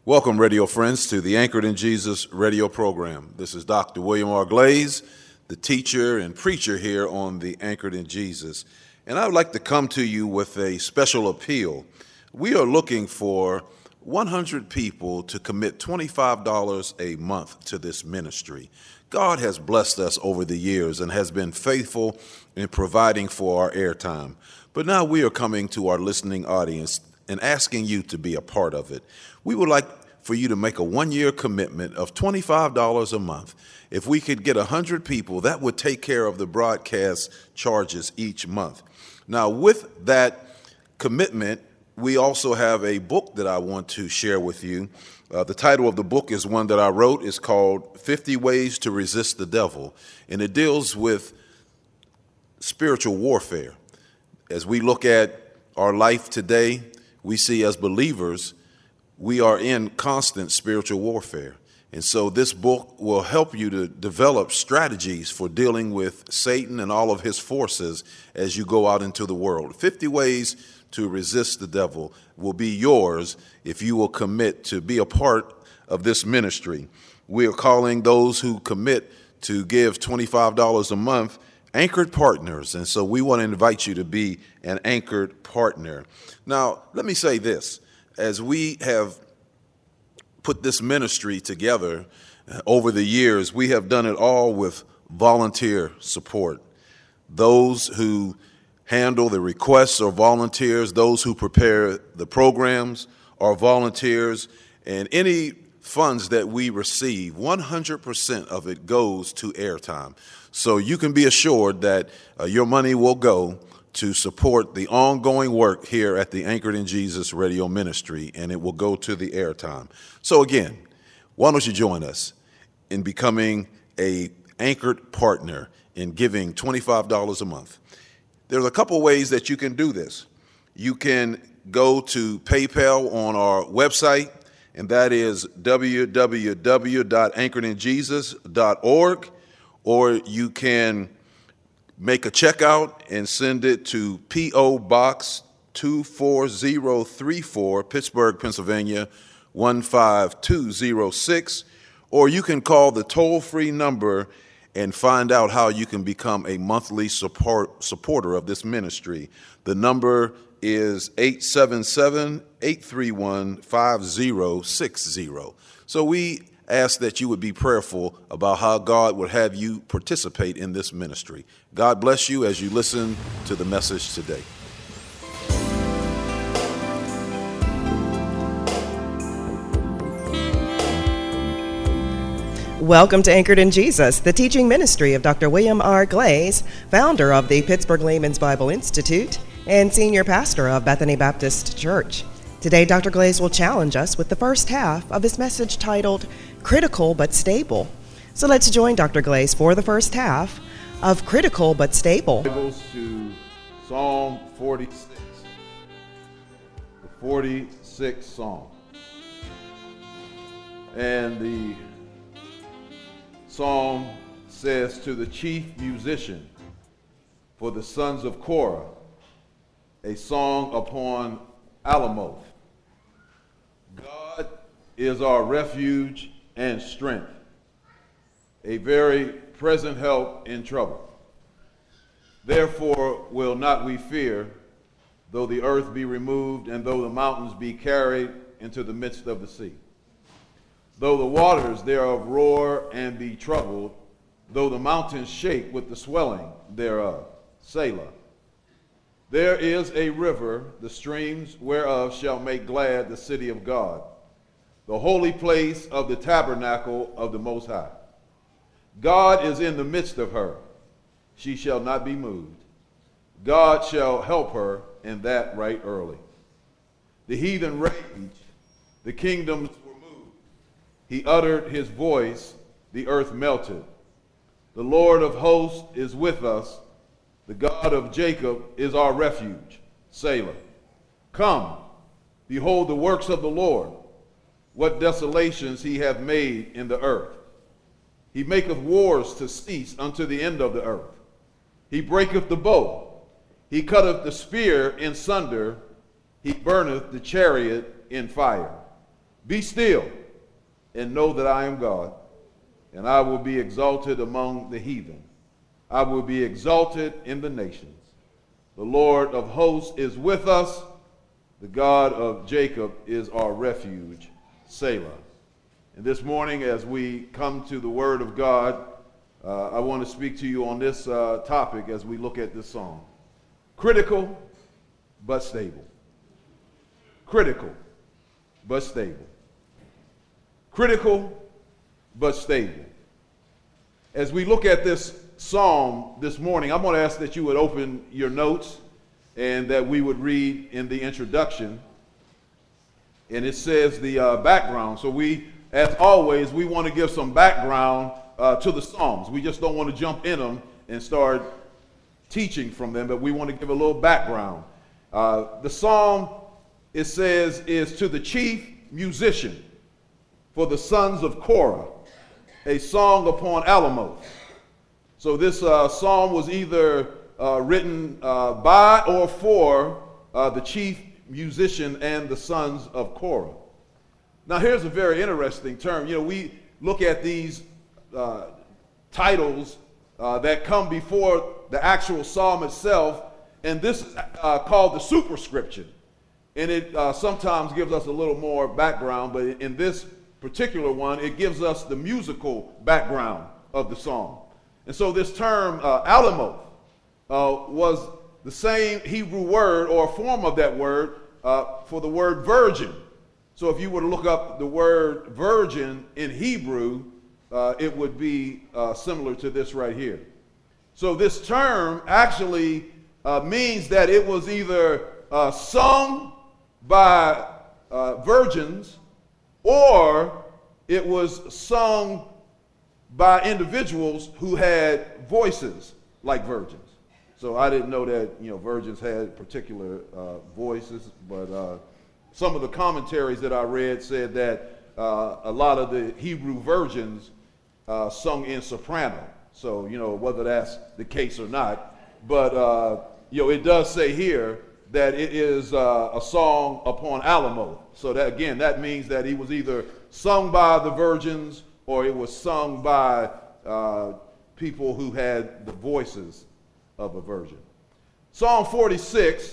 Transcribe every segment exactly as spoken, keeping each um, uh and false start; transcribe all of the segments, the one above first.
Welcome, radio friends, to the Anchored in Jesus radio program. This is Doctor William R. Glaze, the teacher and preacher here on the Anchored in Jesus. And I would like to come to you with a special appeal. We are looking for one hundred people to commit twenty-five dollars a month to this ministry. God has blessed us over the years and has been faithful in providing for our airtime. But now we are coming to our listening audience and asking you to be a part of it. We would like for you to make a one-year commitment of twenty-five dollars a month. If we could get one hundred people, that would take care of the broadcast charges each month. Now, with that commitment, we also have a book that I want to share with you. Uh, the title of the book is one that I wrote. It's called fifty Ways to Resist the Devil, and it deals with spiritual warfare. As we look at our life today, we see as believers, we are in constant spiritual warfare. And so this book will help you to develop strategies for dealing with Satan and all of his forces as you go out into the world. fifty Ways to Resist the Devil will be yours if you will commit to be a part of this ministry. We are calling those who commit to give twenty-five dollars a month anchored partners. And so we want to invite you to be an anchored partner. Now, let me say this. As we have put this ministry together uh, over the years, we have done it all with volunteer support. Those who handle the requests are volunteers. Those who prepare the programs are volunteers. And any funds that we receive, one hundred percent of it goes to airtime. So you can be assured that uh, your money will go to support the ongoing work here at the Anchored in Jesus radio ministry, and it will go to the airtime. So again, why don't you join us in becoming a anchored partner in giving twenty-five dollars a month? There's a couple ways that you can do this. You can go to PayPal on our website, and that is w w w dot anchored in jesus dot org, or you can make a checkout and send it to P O Box two four zero three four, Pittsburgh, Pennsylvania, one five two zero six, or you can call the toll-free number and find out how you can become a monthly support supporter of this ministry. The number is eight seven seven, eight three one, five zero six zero. So we ask that you would be prayerful about how God would have you participate in this ministry. God bless you as you listen to the message today. Welcome to Anchored in Jesus, the teaching ministry of Doctor William R. Glaze, founder of the Pittsburgh Layman's Bible Institute and senior pastor of Bethany Baptist Church. Today, Doctor Glaze will challenge us with the first half of his message titled, Critical but Stable. So let's join Doctor Glaze for the first half of Critical but Stable. Bibles to Psalm forty-six, the forty-sixth Psalm. And the Psalm says, to the chief musician for the sons of Korah, a song upon Alamoth. God is our refuge and strength, a very present help in trouble. Therefore will not we fear, though the earth be removed, and though the mountains be carried into the midst of the sea. Though the waters thereof roar and be troubled, though the mountains shake with the swelling thereof. Selah. There is a river, the streams whereof shall make glad the city of God, the holy place of the tabernacle of the Most High. God is in the midst of her. She shall not be moved. God shall help her in that right early. The heathen raged, the kingdoms were moved. He uttered his voice, the earth melted. The Lord of hosts is with us. The God of Jacob is our refuge. Selah. Come, behold the works of the Lord, what desolations he hath made in the earth. He maketh wars to cease unto the end of the earth. He breaketh the bow. He cutteth the spear in sunder. He burneth the chariot in fire. Be still and know that I am God, and I will be exalted among the heathen. I will be exalted in the nations. The Lord of hosts is with us. The God of Jacob is our refuge. Selah. And this morning, as we come to the Word of God, uh, I want to speak to you on this uh, topic as we look at this song. Critical, but stable. Critical, but stable. Critical, but stable. As we look at this psalm this morning, I'm going to ask that you would open your notes and that we would read in the introduction. And it says the uh, background. So we, as always, we want to give some background uh, to the psalms. We just don't want to jump in them and start teaching from them, but we want to give a little background. Uh, the psalm, it says, is to the chief musician for the sons of Korah, a song upon Alamoth. So this uh, psalm was either uh, written uh, by or for uh, the chief musician and the sons of Korah. Now here's a very interesting term. You know, we look at these uh, titles uh, that come before the actual psalm itself, and this is uh, called the superscription. And it uh, sometimes gives us a little more background, but in this particular one, it gives us the musical background of the psalm. And so this term, uh, Alamoth, uh, was the same Hebrew word or form of that word uh, for the word virgin. So if you were to look up the word virgin in Hebrew, uh, it would be uh, similar to this right here. So this term actually uh, means that it was either uh, sung by uh, virgins, or it was sung by individuals who had voices like virgins. So I didn't know that, you know, virgins had particular uh, voices, but uh, some of the commentaries that I read said that uh, a lot of the Hebrew virgins uh, sung in soprano. So, you know, whether that's the case or not, but, uh, you know, it does say here that it is uh, a song upon Alamoth. So that, again, that means that he was either sung by the virgins or it was sung by uh, people who had the voices of a virgin. Psalm forty-six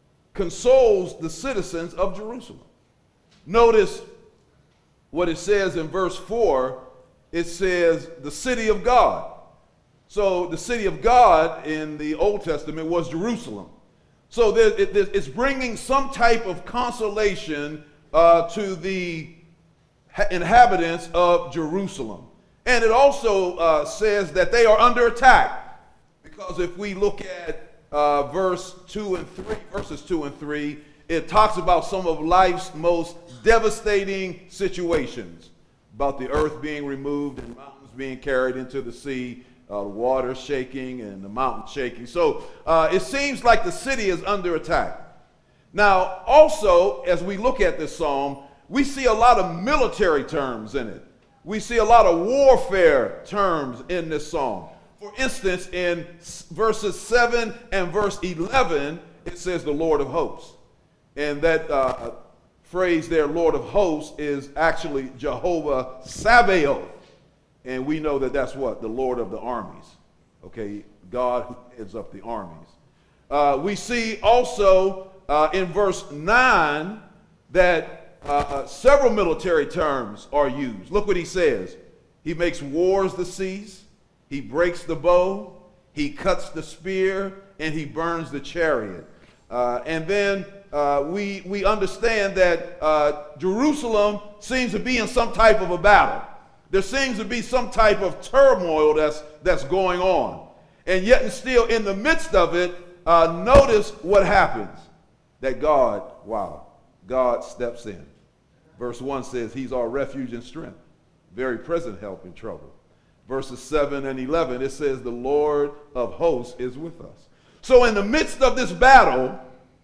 consoles the citizens of Jerusalem. Notice what it says in verse four. It says the city of God. So the city of God in the Old Testament was Jerusalem. So there, it, it's bringing some type of consolation uh, to the inhabitants of Jerusalem. And it also uh, says that they are under attack. Because if we look at uh, verse two and three, verses two and three, it talks about some of life's most devastating situations. About the earth being removed and mountains being carried into the sea. Uh, the water shaking and the mountain shaking. So uh, it seems like the city is under attack. Now, also, as we look at this psalm, we see a lot of military terms in it. We see a lot of warfare terms in this psalm. For instance, in verses seven and verse eleven, it says the Lord of hosts. And that uh, phrase there, Lord of hosts, is actually Jehovah Sabaoth. And we know that that's what? The Lord of the armies. Okay, God who heads up the armies. Uh, we see also uh, in verse nine that uh, uh, several military terms are used. Look what he says. He makes wars to cease. He breaks the bow. He cuts the spear. And he burns the chariot. Uh, and then uh, we, we understand that uh, Jerusalem seems to be in some type of a battle. There seems to be some type of turmoil that's, that's going on. And yet and still in the midst of it, uh, notice what happens. That God, wow, God steps in. Verse one says he's our refuge and strength, very present help in trouble. Verses seven and eleven, it says the Lord of hosts is with us. So in the midst of this battle,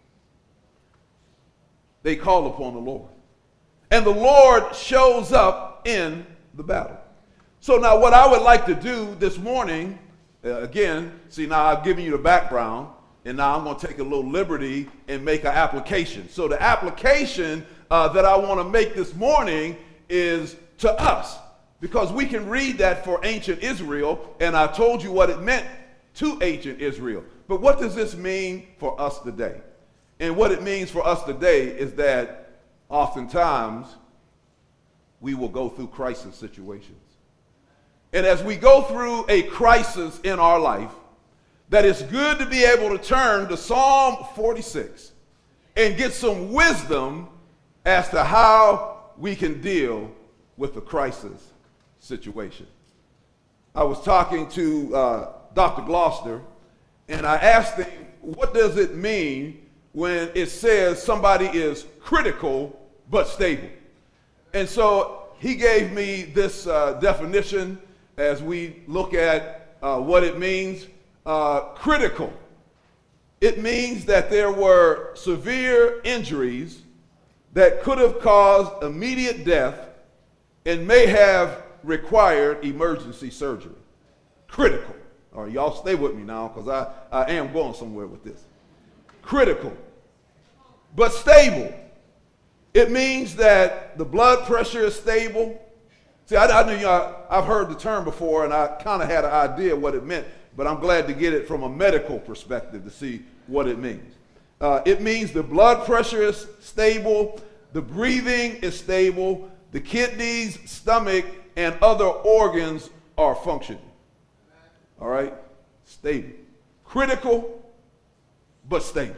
they call upon the Lord. And the Lord shows up in the battle. So now what I would like to do this morning, uh, again, see now I've given you the background, and now I'm going to take a little liberty and make an application. So the application uh, that I want to make this morning is to us, because we can read that for ancient Israel, and I told you what it meant to ancient Israel. But what does this mean for us today? And what it means for us today is that oftentimes we will go through crisis situations. And as we go through a crisis in our life, that it's good to be able to turn to Psalm forty-six and get some wisdom as to how we can deal with the crisis situation. I was talking to uh, Doctor Gloucester, and I asked him, what does it mean when it says somebody is critical but stable? And so he gave me this uh, definition as we look at uh, what it means. Uh, critical. It means that there were severe injuries that could have caused immediate death and may have required emergency surgery. Critical. All right, y'all stay with me now, because I, I am going somewhere with this. Critical, but stable. It means that the blood pressure is stable. See, I, I knew you know, I, I've heard the term before, and I kind of had an idea what it meant, but I'm glad to get it from a medical perspective to see what it means. Uh, it means the blood pressure is stable, the breathing is stable, the kidneys, stomach, and other organs are functioning. All right? Stable. Critical, but stable.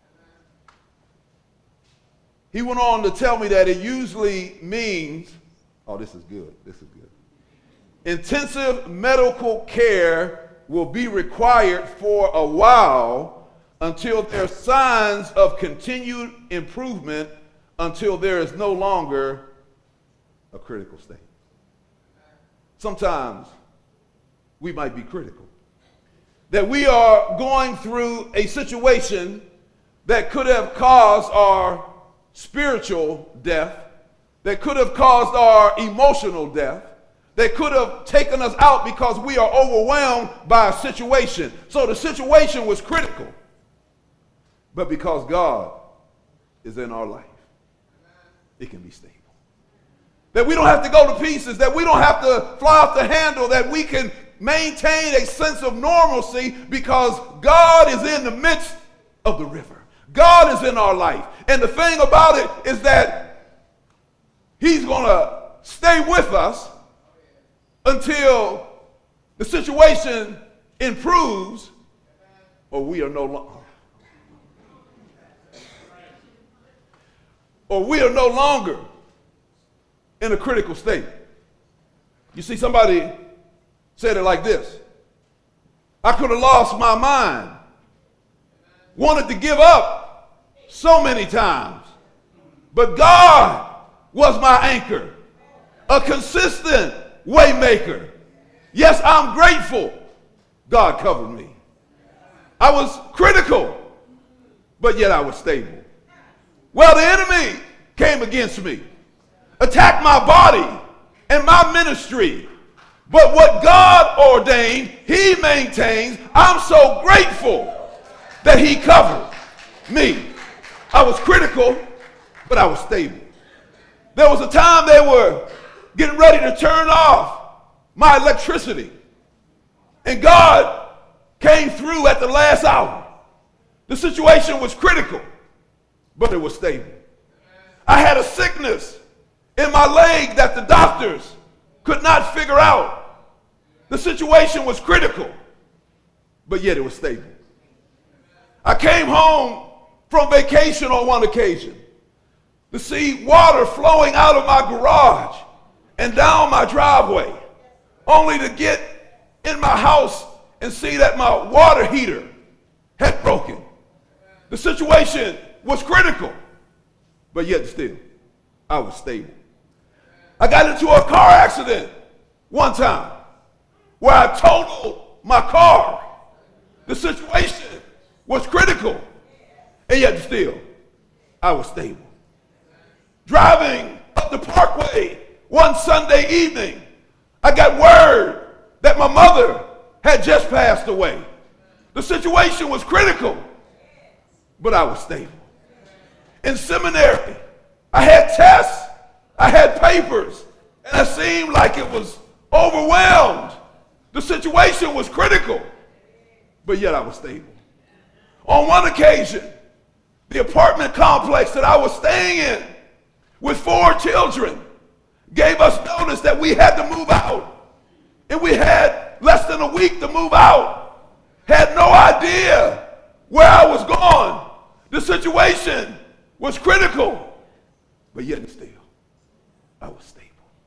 He went on to tell me that it usually means, oh, this is good, this is good. Intensive medical care will be required for a while until there are signs of continued improvement, until there is no longer a critical state. Sometimes we might be critical, that we are going through a situation that could have caused our spiritual death, that could have caused our emotional death, that could have taken us out because we are overwhelmed by a situation. So the situation was critical. But because God is in our life, it can be stable. That we don't have to go to pieces, that we don't have to fly off the handle, that we can maintain a sense of normalcy because God is in the midst of the river. God is in our life. And the thing about it is that he's going to stay with us until the situation improves or we are no longer or we are no longer in a critical state. You see, somebody said it like this: I could have lost my mind, wanted to give up so many times, but God was my anchor, a consistent way maker. Yes, I'm grateful God covered me. I was critical, but yet I was stable. Well, the enemy came against me, attacked my body and my ministry, but what God ordained, he maintains. I'm so grateful that he covered me. I was critical, but I was stable. There was a time they were getting ready to turn off my electricity, and God came through at the last hour. The situation was critical, but it was stable. I had a sickness in my leg that the doctors could not figure out. The situation was critical, but yet it was stable. I came home from vacation on one occasion to see water flowing out of my garage and down my driveway, only to get in my house and see that my water heater had broken. The situation was critical, but yet still, I was stable. I got into a car accident one time where I totaled my car. The situation was critical, and yet still, I was stable. Driving up the parkway one Sunday evening, I got word that my mother had just passed away. The situation was critical, but I was stable. In seminary, I had tests. I had papers. And it seemed like it was overwhelmed. The situation was critical. But yet I was stable. On one occasion, the apartment complex that I was staying in with four children gave us notice that we had to move out. And we had less than a week to move out. Had no idea where I was going. The situation was critical. But yet and still, I was stable.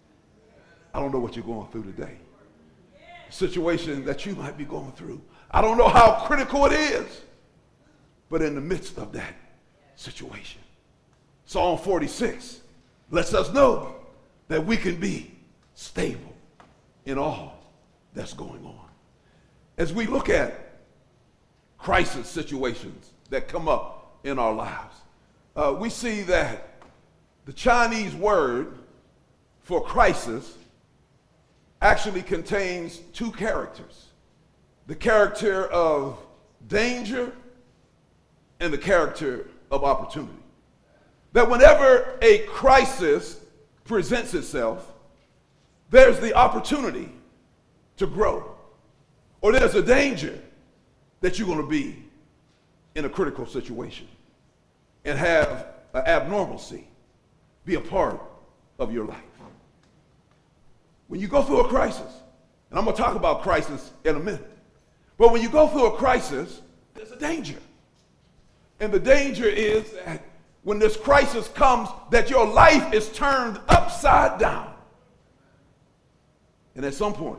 I don't know what you're going through today. The situation that you might be going through. I don't know how critical it is. But in the midst of that situation, Psalm forty-six lets us know that we can be stable in all that's going on. As we look at crisis situations that come up in our lives, uh, we see that the Chinese word for crisis actually contains two characters. The character of danger and the character of opportunity. That whenever a crisis presents itself, there's the opportunity to grow. Or there's a danger that you're going to be in a critical situation and have an abnormalcy be a part of your life. When you go through a crisis, and I'm going to talk about crisis in a minute, but when you go through a crisis, there's a danger. And the danger is that when this crisis comes, that your life is turned upside down. And at some point,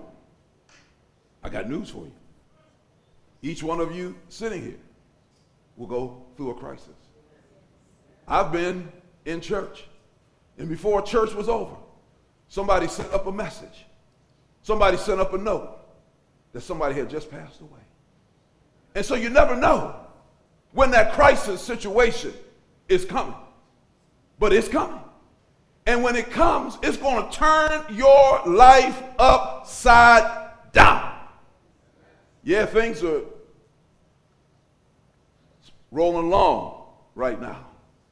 I got news for you. Each one of you sitting here will go through a crisis. I've been in church, and before church was over, somebody sent up a message. Somebody sent up a note that somebody had just passed away. And so you never know when that crisis situation is coming. But it's coming. And when it comes, it's going to turn your life upside down. Yeah, things are rolling along right now.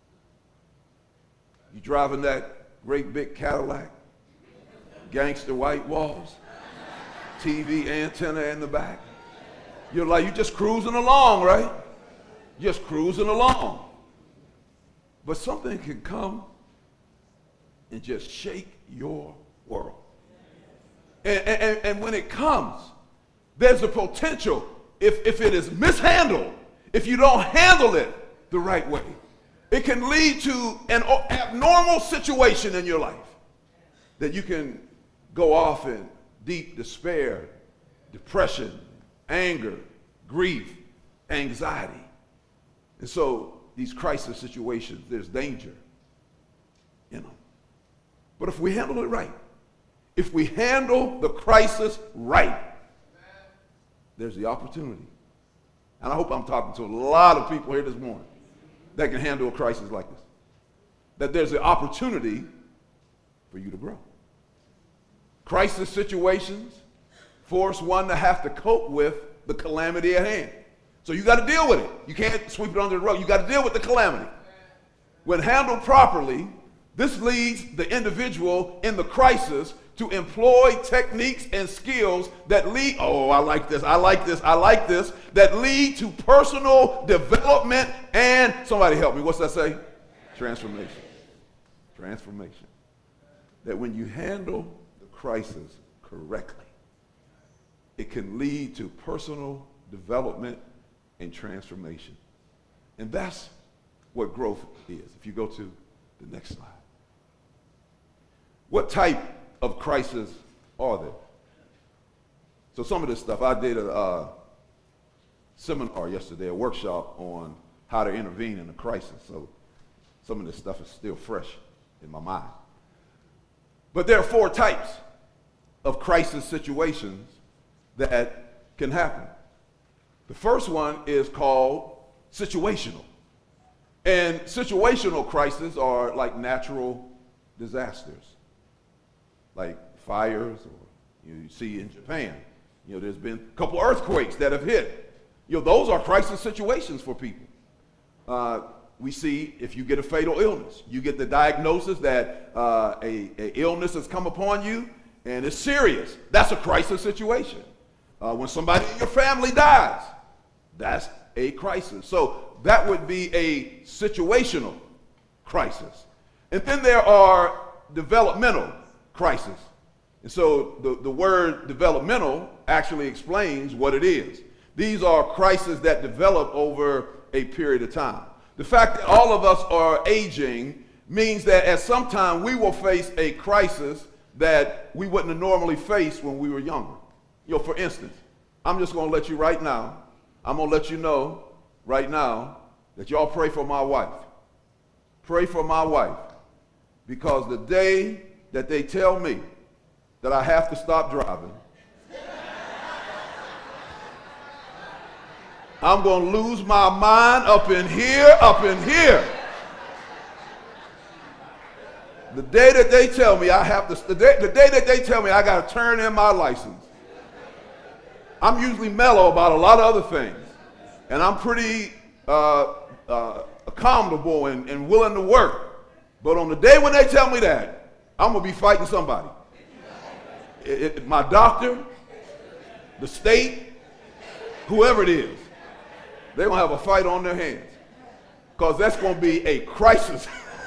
You driving that great big Cadillac, gangster white walls, T V antenna in the back. You're like, you're just cruising along, right? Just cruising along. But something can come and just shake your world. And, and, and when it comes, there's a potential, if, if it is mishandled, if you don't handle it the right way, it can lead to an abnormal situation in your life that you can go off in deep despair, depression, anger, grief, anxiety. And so these crisis situations, there's danger in them. But if we handle it right, if we handle the crisis right, there's the opportunity. And I hope I'm talking to a lot of people here this morning that can handle a crisis like this. That there's the opportunity for you to grow. Crisis situations force one to have to cope with the calamity at hand. So you got to deal with it. You can't sweep it under the rug. You got to deal with the calamity. When handled properly, this leads the individual in the crisis to employ techniques and skills that lead, oh, I like this, I like this, I like this, that lead to personal development and, somebody help me, what's that say? Transformation. Transformation. That when you handle the crisis correctly, it can lead to personal development and transformation. And that's what growth is. If you go to the next slide. What type of crisis are there? So some of this stuff, I did a uh, seminar yesterday, a workshop on how to intervene in a crisis. So some of this stuff is still fresh in my mind. But there are four types of crisis situations that can happen. The first one is called situational. And situational crises are like natural disasters, like fires, or you see in Japan, you know, there's been a couple earthquakes that have hit. You know, those are crisis situations for people. Uh, we see if you get a fatal illness, you get the diagnosis that uh, a, a illness has come upon you and it's serious. That's a crisis situation. Uh, when somebody in your family dies, that's a crisis. So that would be a situational crisis. And then there are developmental crises. And so the, the word developmental actually explains what it is. These are crises that develop over a period of time. The fact that all of us are aging means that at some time we will face a crisis that we wouldn't have normally faced when we were younger. You know, for instance, I'm just going to let you right now, I'm going to let you know right now that y'all pray for my wife. Pray for my wife. Because the day that they tell me that I have to stop driving, I'm going to lose my mind up in here, up in here. The day that they tell me I have to, the day, the day that they tell me I got to turn in my license, I'm usually mellow about a lot of other things. And I'm pretty uh, uh, accommodable and, and willing to work. But on the day when they tell me that, I'm going to be fighting somebody. It, it, my doctor, the state, whoever it is, they're going to have a fight on their hands. Because that's going to be a crisis.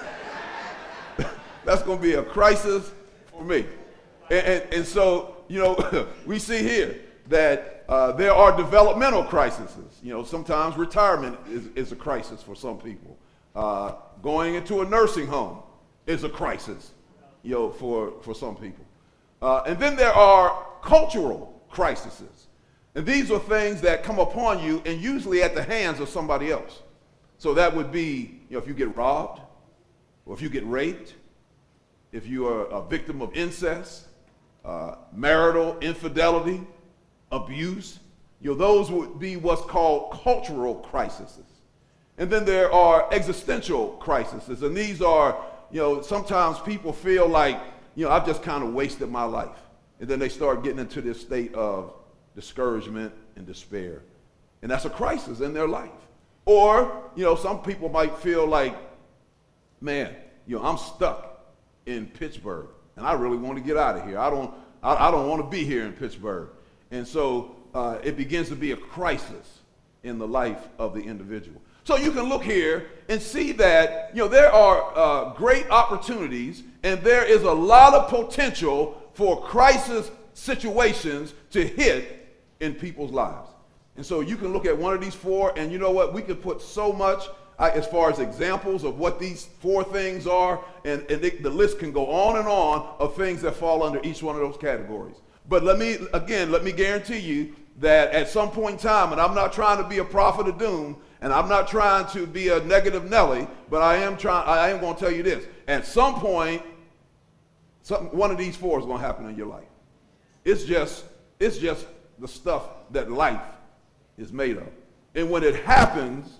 That's going to be a crisis for me. And, and, and so, you know, we see here that uh, there are developmental crises. You know, sometimes retirement is, is a crisis for some people. Uh, going into a nursing home is a crisis, you know, for, for some people. Uh, and then there are cultural crises. And these are things that come upon you and usually at the hands of somebody else. So that would be, you know, if you get robbed, or if you get raped, if you are a victim of incest, uh, marital infidelity, abuse, you know, those would be what's called cultural crises. And then there are existential crises. And these are, you know, sometimes people feel like, you know, I've just kind of wasted my life. And then they start getting into this state of discouragement and despair. And that's a crisis in their life. Or, you know, some people might feel like, man, you know, I'm stuck in Pittsburgh and I really want to get out of here. I don't, I, I don't want to be here in Pittsburgh. And so uh, it begins to be a crisis in the life of the individual. So you can look here and see that, you know, there are uh, great opportunities and there is a lot of potential for crisis situations to hit in people's lives. And so you can look at one of these four, and you know what? We could put so much uh, as far as examples of what these four things are, and, and it, the list can go on and on of things that fall under each one of those categories. But let me, again, let me guarantee you that at some point in time, and I'm not trying to be a prophet of doom, and I'm not trying to be a negative Nelly, but I am trying, I am going to tell you this. At some point, something, one of these four is going to happen in your life. It's just, it's just the stuff that life is made of. And when it happens,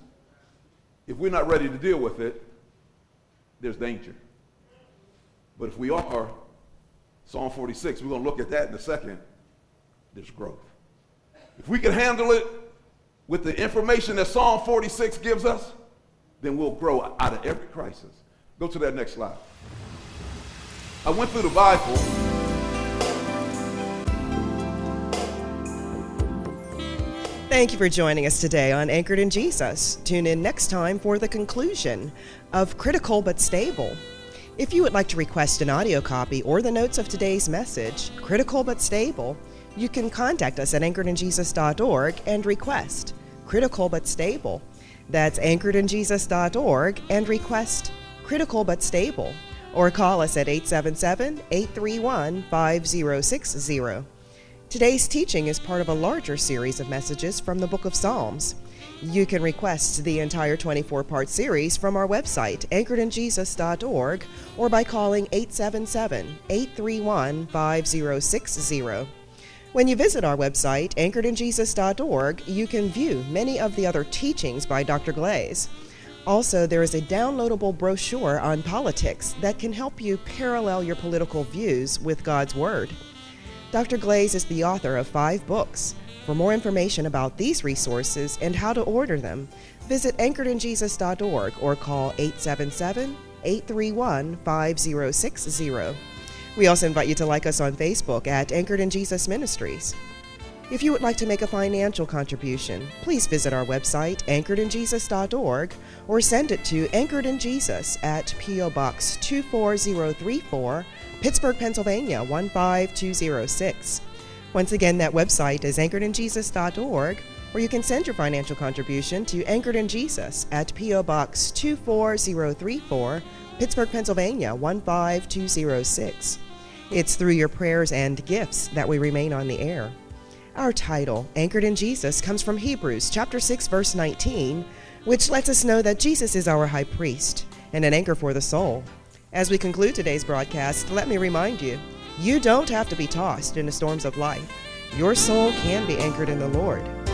if we're not ready to deal with it, there's danger. But if we are, Psalm forty-six, we're going to look at that in a second, there's growth. If we can handle it with the information that Psalm forty-six gives us, then we'll grow out of every crisis. Go to that next slide. I went through the Bible. Thank you for joining us today on Anchored in Jesus. Tune in next time for the conclusion of Critical but Stable. If you would like to request an audio copy or the notes of today's message, Critical but Stable, you can contact us at anchored in jesus dot org and request Critical but Stable. That's anchored in jesus dot org and request Critical but Stable. Or call us at eight seven seven, eight three one, five zero six zero. Today's teaching is part of a larger series of messages from the Book of Psalms. You can request the entire twenty-four part series from our website, anchored in jesus dot org, or by calling eight seven seven, eight three one, five zero six zero. When you visit our website, anchored in jesus dot org, you can view many of the other teachings by Doctor Glaze. Also, there is a downloadable brochure on politics that can help you parallel your political views with God's Word. Doctor Glaze is the author of five books, For more information about these resources and how to order them, visit anchored in jesus dot org or call eight seven seven, eight three one, five zero six zero. We also invite you to like us on Facebook at Anchored in Jesus Ministries. If you would like to make a financial contribution, please visit our website, anchored in jesus dot org, or send it to Anchored in Jesus at P O. Box two four zero three four, Pittsburgh, Pennsylvania one five two zero six. Once again, that website is anchored in jesus dot org, or you can send your financial contribution to Anchored in Jesus at P O. Box two four zero three four, Pittsburgh, Pennsylvania one five two zero six. It's through your prayers and gifts that we remain on the air. Our title, Anchored in Jesus, comes from Hebrews chapter six, verse nineteen, which lets us know that Jesus is our high priest and an anchor for the soul. As we conclude today's broadcast, let me remind you, you don't have to be tossed in the storms of life. Your soul can be anchored in the Lord.